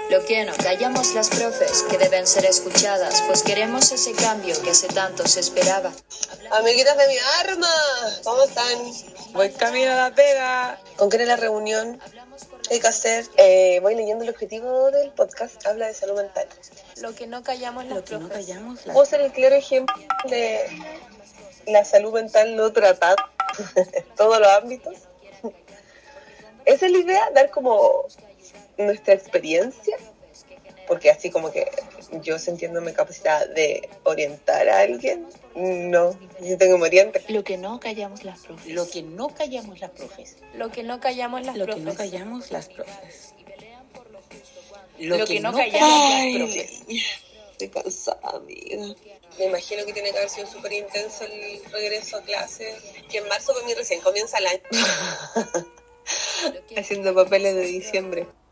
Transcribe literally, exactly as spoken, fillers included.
Lo que no callamos las profes, que deben ser escuchadas, pues queremos ese cambio que hace tanto se esperaba. Amiguitas de mi arma, ¿cómo están? Voy camino a la pega. ¿Con quién es la reunión? ¿Qué hay que hacer? Eh, voy leyendo el objetivo del podcast, habla de salud mental. Lo que no callamos las Lo que no profes. callamos las Puedo ser el claro ejemplo de la salud mental no tratada en todos los ámbitos. Esa es la idea, dar como nuestra experiencia, porque así como que yo sintiéndome capacitada de orientar a alguien, no, yo tengo que me oriente. Lo que no callamos las profes. Lo que no callamos las profes. Lo que no callamos las Lo que profes. no callamos las profes. Lo que no callamos las profes. Estoy cansada, amiga. Me imagino que tiene que haber sido súper intenso el regreso a clase, que en marzo para mí recién comienza el año. Haciendo papeles de diciembre.